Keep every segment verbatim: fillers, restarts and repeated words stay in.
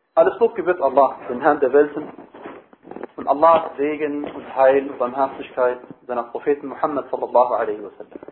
Alles Lob gebührt Allah, dem Herrn der Welten, und Allahs Segen und Heil und Barmherzigkeit seiner Propheten Muhammad sallallahu alaihi wasallam.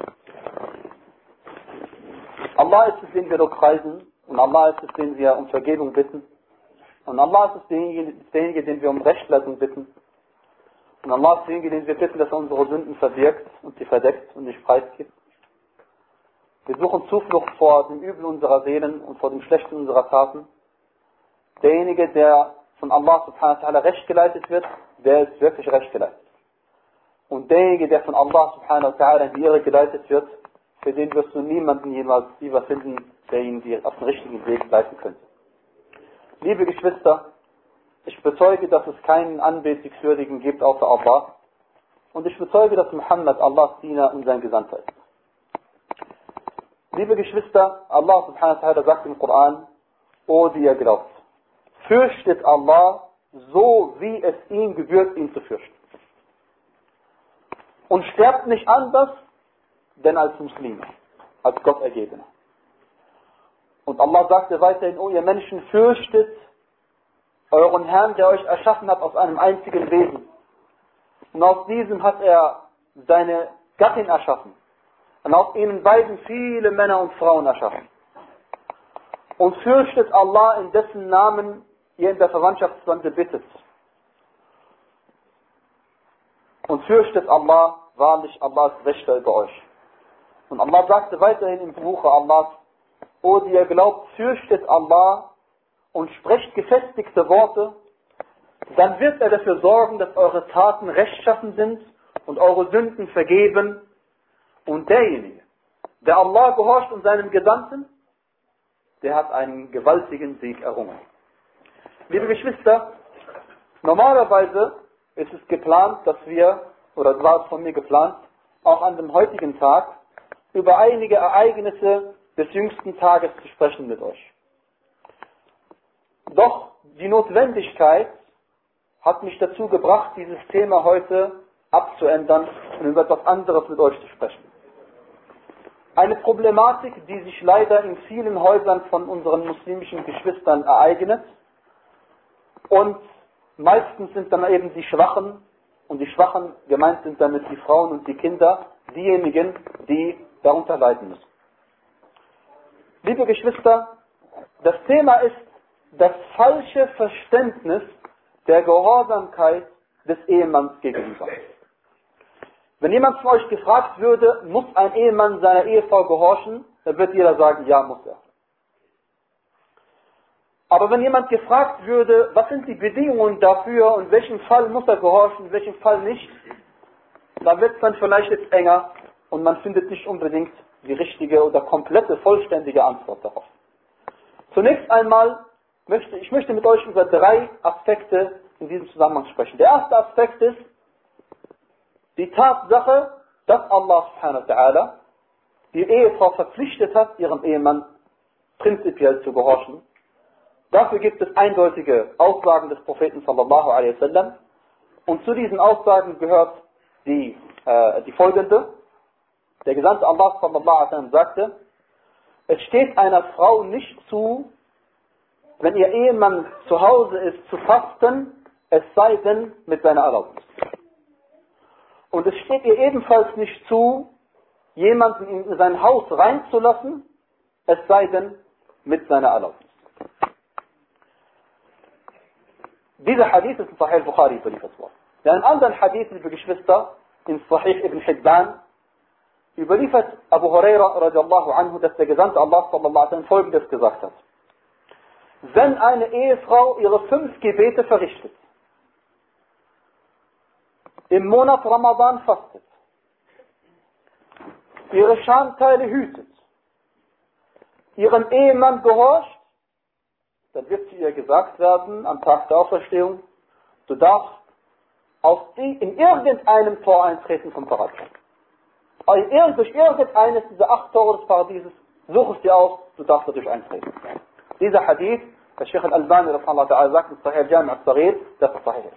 Allah ist es, den wir doch preisen, und Allah ist es, den wir um Vergebung bitten, und Allah ist es, derjenige, derjenige den wir um Rechtleitung bitten, und Allah ist derjenige, den wir bitten, dass er unsere Sünden verbirgt und sie verdeckt und nicht preisgibt. Wir suchen Zuflucht vor dem Übel unserer Seelen und vor dem Schlechten unserer Taten. Derjenige, der von Allah subhanahu wa ta'ala recht geleitet wird, der ist wirklich recht geleitet. Und derjenige, der von Allah subhanahu wa ta'ala in die Irre geleitet wird, für den wirst du niemanden jemals lieber finden, der ihn auf den richtigen Weg leiten könnte. Liebe Geschwister, ich bezeuge, dass es keinen Anbetungswürdigen gibt außer Allah. Und ich bezeuge, dass Muhammad Allahs Diener und sein Gesandter ist. Liebe Geschwister, Allah subhanahu wa ta'ala sagt im Koran: O die ihr glaubt, fürchtet Allah so, wie es ihm gebührt, ihn zu fürchten. Und sterbt nicht anders, denn als Muslime, als Gottergebener. Und Allah sagte weiterhin: O ihr Menschen, fürchtet euren Herrn, der euch erschaffen hat aus einem einzigen Wesen. Und aus diesem hat er seine Gattin erschaffen. Und aus ihnen beiden viele Männer und Frauen erschaffen. Und fürchtet Allah, in dessen Namen ihr in der Verwandtschaftsbande bittet. Und fürchtet Allah, wahrlich Allah ist Wächter über euch. Und Allah sagte weiterhin im Buche Allahs: O die ihr glaubt, fürchtet Allah und sprecht gefestigte Worte, dann wird er dafür sorgen, dass eure Taten rechtschaffen sind und eure Sünden vergeben. Und derjenige, der Allah gehorcht und seinem Gesandten, der hat einen gewaltigen Sieg errungen. Liebe Geschwister, normalerweise ist es geplant, dass wir, oder war es von mir geplant, auch an dem heutigen Tag über einige Ereignisse des jüngsten Tages zu sprechen mit euch. Doch die Notwendigkeit hat mich dazu gebracht, dieses Thema heute abzuändern und über etwas anderes mit euch zu sprechen. Eine Problematik, die sich leider in vielen Häusern von unseren muslimischen Geschwistern ereignet. Und meistens sind dann eben die Schwachen, und die Schwachen gemeint sind damit die Frauen und die Kinder, diejenigen, die darunter leiden müssen. Liebe Geschwister, das Thema ist das falsche Verständnis der Gehorsamkeit des Ehemanns gegenüber. Wenn jemand von euch gefragt würde, muss ein Ehemann seiner Ehefrau gehorchen, dann wird jeder sagen, ja, muss er. Aber wenn jemand gefragt würde, was sind die Bedingungen dafür und in welchem Fall muss er gehorchen, in welchem Fall nicht, dann wird es dann vielleicht jetzt enger und man findet nicht unbedingt die richtige oder komplette, vollständige Antwort darauf. Zunächst einmal möchte ich möchte mit euch über drei Aspekte in diesem Zusammenhang sprechen. Der erste Aspekt ist die Tatsache, dass Allah subhanahu wa ta'ala die Ehefrau verpflichtet hat, ihrem Ehemann prinzipiell zu gehorchen. Dafür gibt es eindeutige Aussagen des Propheten sallallahu alaihi wasallam. Und zu diesen Aussagen gehört die, äh, die folgende. Der Gesandte Allah sallallahu alaihi wasallam sagte: Es steht einer Frau nicht zu, wenn ihr Ehemann zu Hause ist, zu fasten, es sei denn mit seiner Erlaubnis. Und es steht ihr ebenfalls nicht zu, jemanden in sein Haus reinzulassen, es sei denn mit seiner Erlaubnis. Dieser Hadith ist in Sahih al-Bukhari überliefert worden. In einem anderen Hadith, liebe Geschwister, in Sahih ibn Hibban, überliefert Abu Huraira radiallahu anhu, dass der Gesandte Allah sallallahu alaihi wasallam Folgendes gesagt hat: Wenn eine Ehefrau ihre fünf Gebete verrichtet, im Monat Ramadan fastet, ihre Schamteile hütet, ihrem Ehemann gehorcht, dann wird zu ihr gesagt werden, am Tag der Auferstehung: Du darfst auf die, in irgendeinem Tor eintreten vom Paradies. Also durch irgendeines dieser acht Tore des Paradieses such es dir aus, du darfst dadurch eintreten. Dieser Hadith, der Sheikh al-Albani sagt, in Sahih al-Jami' al-Saghir, dass es sahih ist.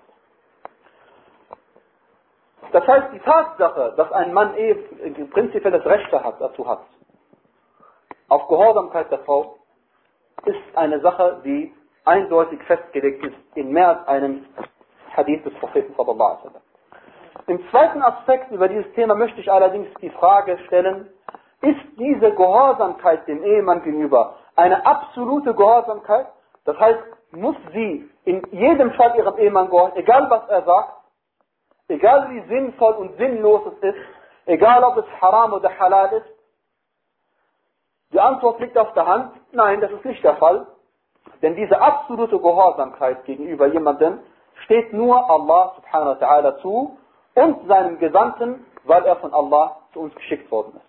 Das heißt, die Tatsache, dass ein Mann eh prinzipiell das Recht hat, dazu hat, auf Gehorsamkeit der Frau, ist eine Sache, die eindeutig festgelegt ist in mehr als einem Hadith des Propheten sallallahu alaihi wasallam. Im zweiten Aspekt über dieses Thema möchte ich allerdings die Frage stellen, ist diese Gehorsamkeit dem Ehemann gegenüber eine absolute Gehorsamkeit? Das heißt, muss sie in jedem Fall ihrem Ehemann gehorchen, egal was er sagt, egal wie sinnvoll und sinnlos es ist, egal ob es haram oder halal ist? Die Antwort liegt auf der Hand, nein, das ist nicht der Fall. Denn diese absolute Gehorsamkeit gegenüber jemandem steht nur Allah subhanahu wa ta'ala zu und seinem Gesandten, weil er von Allah zu uns geschickt worden ist.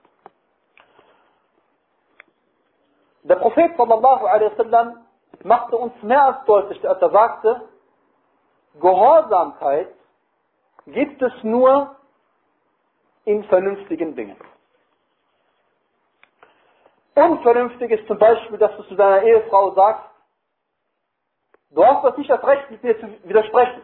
Der Prophet sallallahu alaihi wasallam machte uns mehr als deutlich, als er sagte, Gehorsamkeit gibt es nur in vernünftigen Dingen. Unvernünftig ist zum Beispiel, dass du zu deiner Ehefrau sagst, du hast das nicht das Recht, mit mir zu widersprechen.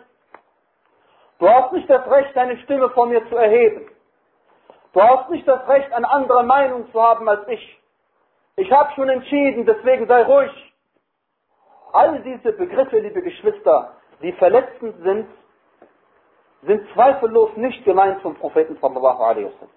Du hast nicht das Recht, deine Stimme von mir zu erheben. Du hast nicht das Recht, eine andere Meinung zu haben als ich. Ich habe schon entschieden, deswegen sei ruhig. All diese Begriffe, liebe Geschwister, die verletzend sind, sind zweifellos nicht gemeint vom Propheten sallallahu alaihi wasallam.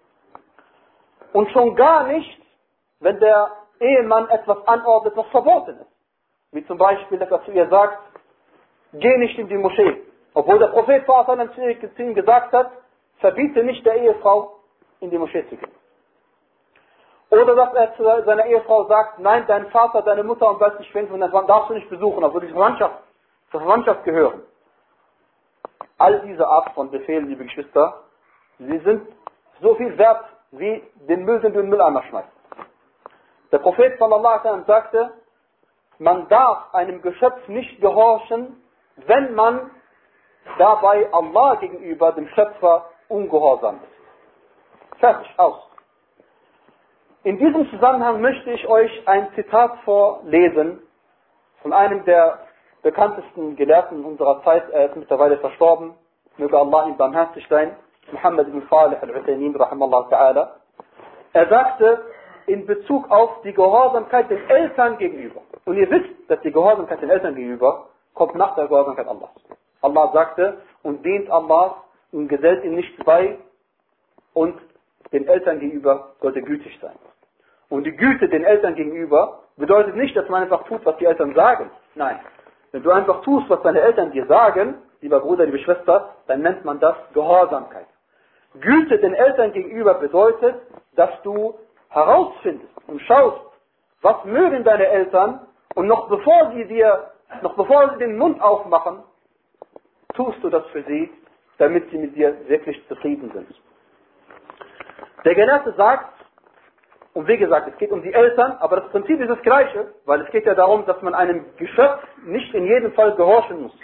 Und schon gar nicht, wenn der Ehemann etwas anordnet, was verboten ist. Wie zum Beispiel, dass er zu ihr sagt, geh nicht in die Moschee. Obwohl der Prophet sallallahu alaihi wasallam zu ihm gesagt hat, verbiete nicht der Ehefrau, in die Moschee zu gehen. Oder dass er zu seiner Ehefrau sagt, nein, dein Vater, deine Mutter und weiß nicht wen, und dann darfst du nicht besuchen, obwohl die Verwandtschaft, zur Verwandtschaft gehören. All diese Art von Befehlen, liebe Geschwister, sie sind so viel wert, wie den Müll, den du in den Mülleimer schmeißt. Der Prophet sallallahu alaihi wasallam sagte, man darf einem Geschöpf nicht gehorchen, wenn man dabei Allah gegenüber, dem Schöpfer, ungehorsam ist. Fertig, aus. In diesem Zusammenhang möchte ich euch ein Zitat vorlesen von einem der bekanntesten Gelehrten unserer Zeit. Er ist mittlerweile verstorben. Möge Allah ihm barmherzig sein. Muhammad ibn Salih al-Uthaymin, rahimallahu ta'ala. Er sagte in Bezug auf die Gehorsamkeit den Eltern gegenüber. Und ihr wisst, dass die Gehorsamkeit den Eltern gegenüber kommt nach der Gehorsamkeit Allahs. Allah sagte, und dient Allah und gesellt ihm nichts bei und den Eltern gegenüber sollte gütig sein. Und die Güte den Eltern gegenüber bedeutet nicht, dass man einfach tut, was die Eltern sagen. Nein. Wenn du einfach tust, was deine Eltern dir sagen, lieber Bruder, liebe Schwester, dann nennt man das Gehorsamkeit. Güte den Eltern gegenüber bedeutet, dass du herausfindest und schaust, was mögen deine Eltern, und noch bevor sie dir, noch bevor sie den Mund aufmachen, tust du das für sie, damit sie mit dir wirklich zufrieden sind. Der Gelehrte sagt, und wie gesagt, es geht um die Eltern, aber das Prinzip ist das gleiche, weil es geht ja darum, dass man einem Geschöpf nicht in jedem Fall gehorchen muss.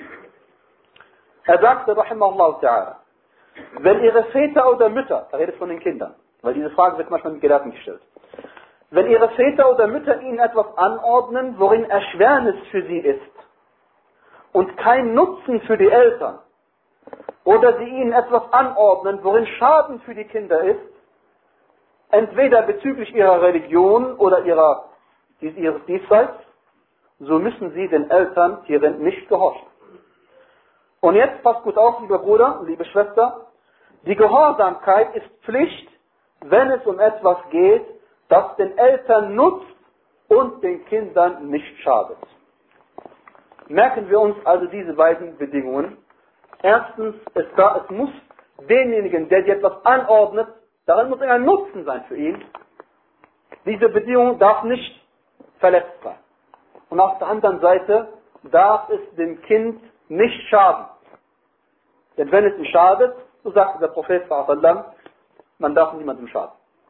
Er sagte, rahimahullah ta'ala, wenn ihre Väter oder Mütter, er redet von den Kindern, weil diese Frage wird manchmal mit Gelehrten gestellt, wenn ihre Väter oder Mütter ihnen etwas anordnen, worin Erschwernis für sie ist und kein Nutzen für die Eltern, oder sie ihnen etwas anordnen, worin Schaden für die Kinder ist, entweder bezüglich ihrer Religion oder ihrer, ihres Diesseits, so müssen sie den Eltern hierin nicht gehorchen. Und jetzt passt gut auf, lieber Bruder und liebe Schwester, die Gehorsamkeit ist Pflicht, wenn es um etwas geht, das den Eltern nutzt und den Kindern nicht schadet. Merken wir uns also diese beiden Bedingungen. Erstens, es, da, es muss denjenigen, der dir etwas anordnet, darin muss ein Nutzen sein für ihn. Diese Bedingung darf nicht verletzt sein. Und auf der anderen Seite darf es dem Kind nicht schaden. Denn wenn es ihm schadet, so sagte der Prophet sallallahu alaihi wasallam, man darf niemandem schaden.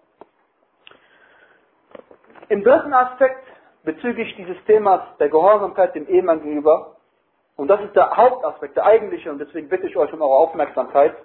Im dritten Aspekt bezüglich dieses Themas der Gehorsamkeit dem Ehemann gegenüber, und das ist der Hauptaspekt, der eigentliche, und deswegen bitte ich euch um eure Aufmerksamkeit,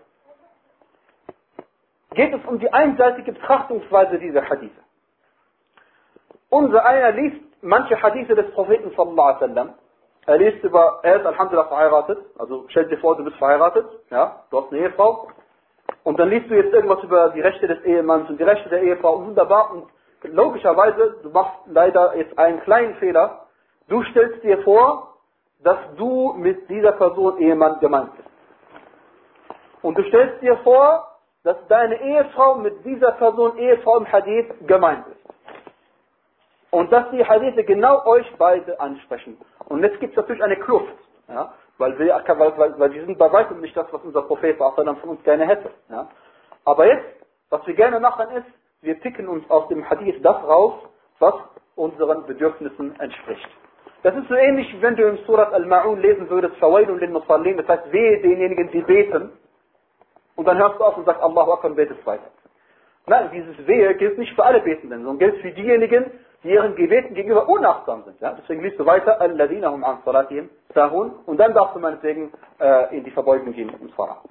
geht es um die einseitige Betrachtungsweise dieser Hadithe. Unser einer liest manche Hadithe des Propheten sallallahu alaihi wasallam. Er liest über, er ist Alhamdulillah verheiratet, also stell dir vor, du bist verheiratet, ja, du hast eine Ehefrau, und dann liest du jetzt irgendwas über die Rechte des Ehemanns und die Rechte der Ehefrau, wunderbar, und logischerweise, du machst leider jetzt einen kleinen Fehler, Du stellst dir vor, dass du mit dieser Person Ehemann gemeint bist. Und du stellst dir vor, dass deine Ehefrau mit dieser Person Ehefrau im Hadith gemeint ist. Und dass die Hadithe genau euch beide ansprechen. Und jetzt gibt es natürlich eine Kluft. Ja? Weil, wir, weil, weil, weil wir sind bei weitem nicht das, was unser Prophet von uns gerne hätte. Ja? Aber jetzt, was wir gerne machen ist, wir picken uns aus dem Hadith das raus, was unseren Bedürfnissen entspricht. Das ist so ähnlich, wenn du im Surat Al-Ma'un lesen würdest, Fawailun lil Musallin, das heißt, wehe denjenigen, die beten, und dann hörst du auf und sagst, Allahu Akbar und betest weiter. Nein, dieses Wehe gilt nicht für alle Betenden, sondern gilt für diejenigen, die ihren Gebeten gegenüber unachtsam sind. Ja? Deswegen liest du weiter, Alladhina hum an salatihim sahun, und dann darfst du meinetwegen äh, in die Verbeugung gehen im Salah.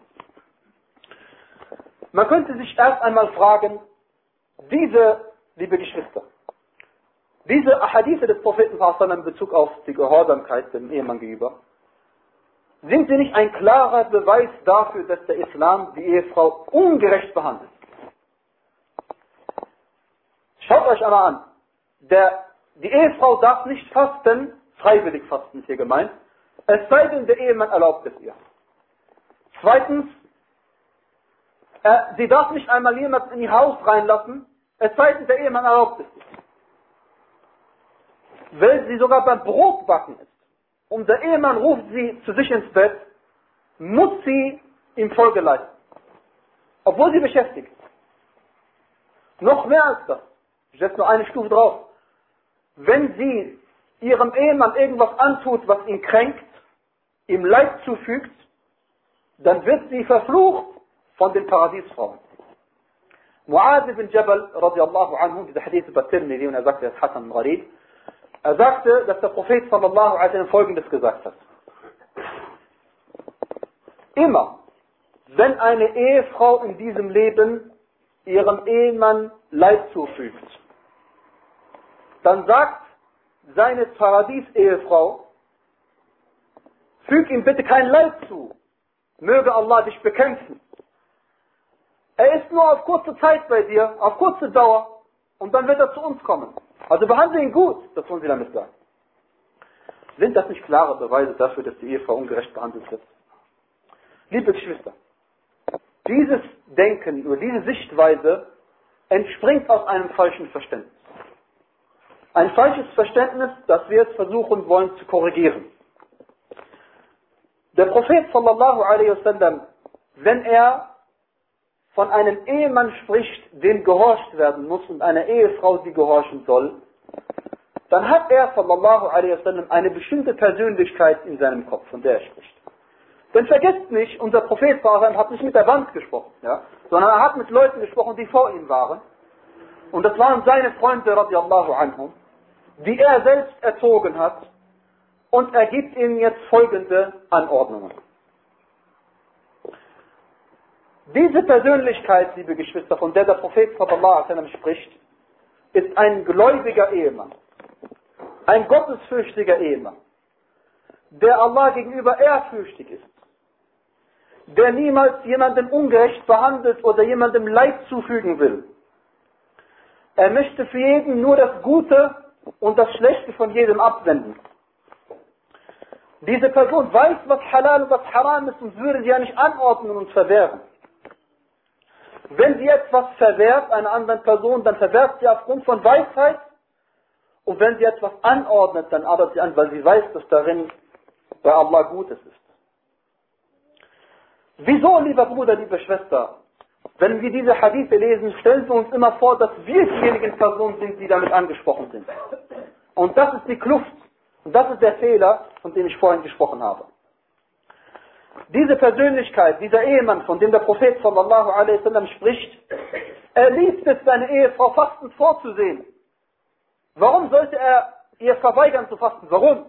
Man könnte sich erst einmal fragen, diese, liebe Geschwister, diese Ahadithe des Propheten in Bezug auf die Gehorsamkeit dem Ehemann gegenüber, sind sie nicht ein klarer Beweis dafür, dass der Islam die Ehefrau ungerecht behandelt? Schaut euch einmal an. Der, die Ehefrau darf nicht fasten, freiwillig fasten ist hier gemeint, es sei denn, der Ehemann erlaubt es ihr. Zweitens, äh, sie darf nicht einmal jemanden in ihr Haus reinlassen, es sei denn, der Ehemann erlaubt es ihr. Wenn sie sogar beim Brotbacken ist und der Ehemann ruft sie zu sich ins Bett, muss sie ihm Folge leisten. Obwohl sie beschäftigt ist. Noch mehr als das. Ich setze nur eine Stufe drauf. Wenn sie ihrem Ehemann irgendwas antut, was ihn kränkt, ihm Leid zufügt, dann wird sie verflucht von den Paradiesfrauen. Mu'adh ibn Jabal, radiallahu anhu, dieser Hadith über Tirmidhi, und er sagte, er ist Hasan Gharib, er sagte, dass der Prophet sallallahu alaihi wasallam Folgendes gesagt hat. Immer, wenn eine Ehefrau in diesem Leben ihrem Ehemann Leid zufügt, dann sagt seine Paradies-Ehefrau, füg ihm bitte kein Leid zu, möge Allah dich bekämpfen. Er ist nur auf kurze Zeit bei dir, auf kurze Dauer, und dann wird er zu uns kommen. Also behandle ihn gut, das wollen sie damit sagen. Sind das nicht klare Beweise dafür, dass die Ehefrau ungerecht behandelt wird? Liebe Geschwister, dieses Denken oder diese Sichtweise entspringt aus einem falschen Verständnis. Ein falsches Verständnis, das wir jetzt versuchen wollen zu korrigieren. Der Prophet sallallahu alaihi wasallam, wenn er von einem Ehemann spricht, dem gehorcht werden muss, und einer Ehefrau, die gehorchen soll, dann hat er sallallahu alaihi wasallam eine bestimmte Persönlichkeit in seinem Kopf, von der er spricht. Denn vergesst nicht, unser Prophet sallallahu alaihi wasallam hat nicht mit der Wand gesprochen, ja, sondern er hat mit Leuten gesprochen, die vor ihm waren. Und das waren seine Freunde, radiallahu anhum, die er selbst erzogen hat, und er gibt ihnen jetzt folgende Anordnungen. Diese Persönlichkeit, liebe Geschwister, von der der Prophet sallallahu alaihi wasallam spricht, ist ein gläubiger Ehemann, ein gottesfürchtiger Ehemann, der Allah gegenüber ehrfürchtig ist, der niemals jemanden ungerecht behandelt oder jemandem Leid zufügen will. Er möchte für jeden nur das Gute und das Schlechte von jedem abwenden. Diese Person weiß, was halal und was haram ist, und würde sie ja nicht anordnen und verwehren. Wenn sie etwas verwehrt einer anderen Person, dann verwehrt sie aufgrund von Weisheit, und wenn sie etwas anordnet, dann arbeitet sie an, weil sie weiß, dass darin bei Allah Gutes ist. Wieso, lieber Bruder, liebe Schwester, wenn wir diese Hadithe lesen, stellen wir uns immer vor, dass wir diejenigen Personen sind, die damit angesprochen sind. Und das ist die Kluft. Und das ist der Fehler, von dem ich vorhin gesprochen habe. Diese Persönlichkeit, dieser Ehemann, von dem der Prophet sallallahu alaihi wasallam spricht, er liebt es, seine Ehefrau fastend vorzusehen. Warum sollte er ihr verweigern zu fasten? Warum?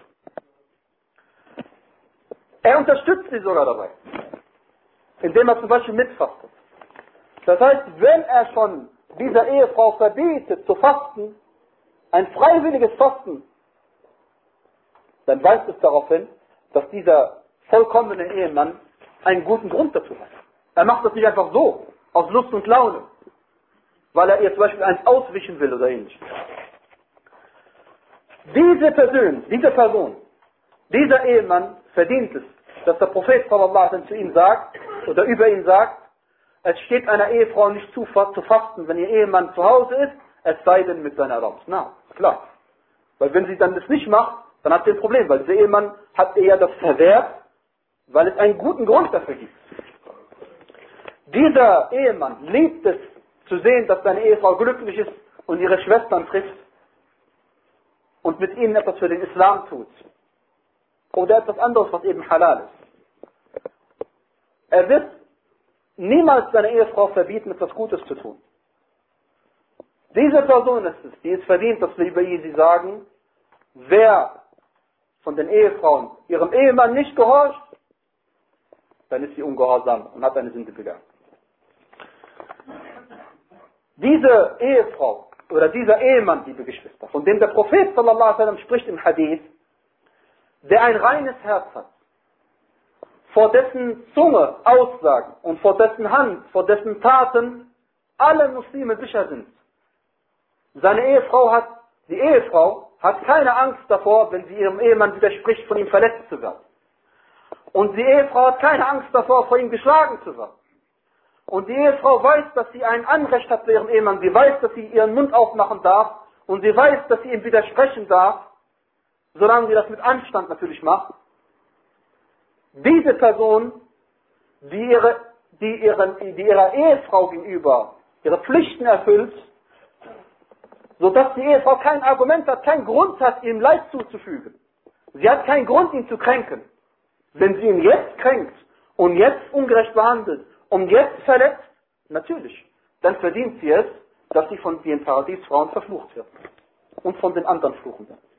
Er unterstützt sie sogar dabei, indem er zum Beispiel mitfastet. Das heißt, wenn er schon dieser Ehefrau verbietet zu fasten, ein freiwilliges Fasten, dann weist es darauf hin, dass dieser vollkommene Ehemann einen guten Grund dazu hat. Er macht das nicht einfach so, aus Lust und Laune, weil er ihr zum Beispiel eins auswischen will oder ähnliches. Diese Person, diese Person, dieser Ehemann verdient es, dass der Prophet sallallahu alaihi wasallam zu ihm sagt, oder über ihn sagt, es steht einer Ehefrau nicht zu, zu fasten, wenn ihr Ehemann zu Hause ist, es sei denn mit seiner Erlaubnis. Na, klar. Weil wenn sie dann das nicht macht, dann hat sie ein Problem, weil dieser Ehemann hat ihr ja das verwehrt, weil es einen guten Grund dafür gibt. Dieser Ehemann liebt es zu sehen, dass seine Ehefrau glücklich ist und ihre Schwestern trifft und mit ihnen etwas für den Islam tut. Oder etwas anderes, was eben halal ist. Er wird niemals seine Ehefrau verbieten, etwas Gutes zu tun. Diese Person ist es, die es verdient, dass wir über sie sagen, wer von den Ehefrauen ihrem Ehemann nicht gehorcht, dann ist sie ungehorsam und hat eine Sünde begangen. Diese Ehefrau oder dieser Ehemann, liebe Geschwister, von dem der Prophet sallallahu alaihi wasallam spricht im Hadith, der ein reines Herz hat, vor dessen Zunge Aussagen und vor dessen Hand, vor dessen Taten alle Muslime sicher sind. Seine Ehefrau hat, die Ehefrau hat keine Angst davor, wenn sie ihrem Ehemann widerspricht, von ihm verletzt zu werden. Und die Ehefrau hat keine Angst davor, vor ihm geschlagen zu werden. Und die Ehefrau weiß, dass sie ein Anrecht hat zu ihrem Ehemann. Sie weiß, dass sie ihren Mund aufmachen darf. Und sie weiß, dass sie ihm widersprechen darf, solange sie das mit Anstand natürlich macht. Diese Person, die, ihre, die, ihren, die ihrer Ehefrau gegenüber ihre Pflichten erfüllt, sodass die Ehefrau kein Argument hat, keinen Grund hat, ihm Leid zuzufügen. Sie hat keinen Grund, ihn zu kränken. Wenn sie ihn jetzt kränkt und jetzt ungerecht behandelt und jetzt verletzt, natürlich, dann verdient sie es, dass sie von den Paradiesfrauen verflucht wird und von den anderen fluchen wird.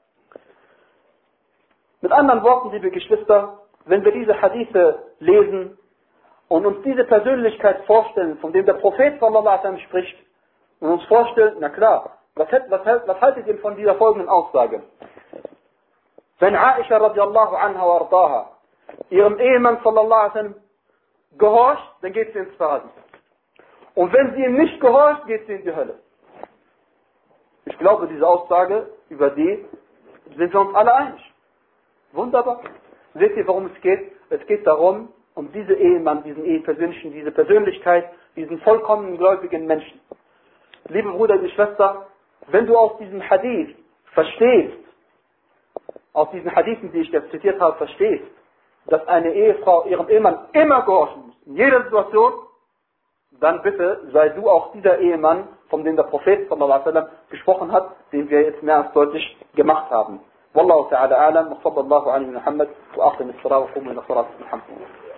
Mit anderen Worten, liebe Geschwister, wenn wir diese Hadithe lesen und uns diese Persönlichkeit vorstellen, von dem der Prophet sallallahu alaihi wasallam spricht, und uns vorstellen, na klar, was, was, was haltet ihr von dieser folgenden Aussage? Wenn Aisha radiallahu anha wa ardaha ihrem Ehemann sallallahu alaihi wasallam gehorcht, dann geht sie ins Paradies. Und wenn sie ihm nicht gehorcht, geht sie in die Hölle. Ich glaube, diese Aussage, über die sind wir uns alle einig. Wunderbar. Seht ihr, worum es geht? Es geht darum, um diese Ehemann, diesen Ehepersönlichen, diese Persönlichkeit, diesen vollkommenen gläubigen Menschen. Liebe Bruder, liebe Schwester, wenn du aus diesem Hadith verstehst, aus diesen Hadithen, die ich jetzt zitiert habe, verstehst, dass eine Ehefrau ihrem Ehemann immer gehorchen muss, in jeder Situation, dann bitte sei du auch dieser Ehemann, von dem der Prophet sallallahu alaihi wasallam gesprochen hat, den wir jetzt mehr als deutlich gemacht haben. Wallahu ta'ala alam, wa sallallahu alaihi wa sallam, wa aqim as-salat wa qumu ila salatikum.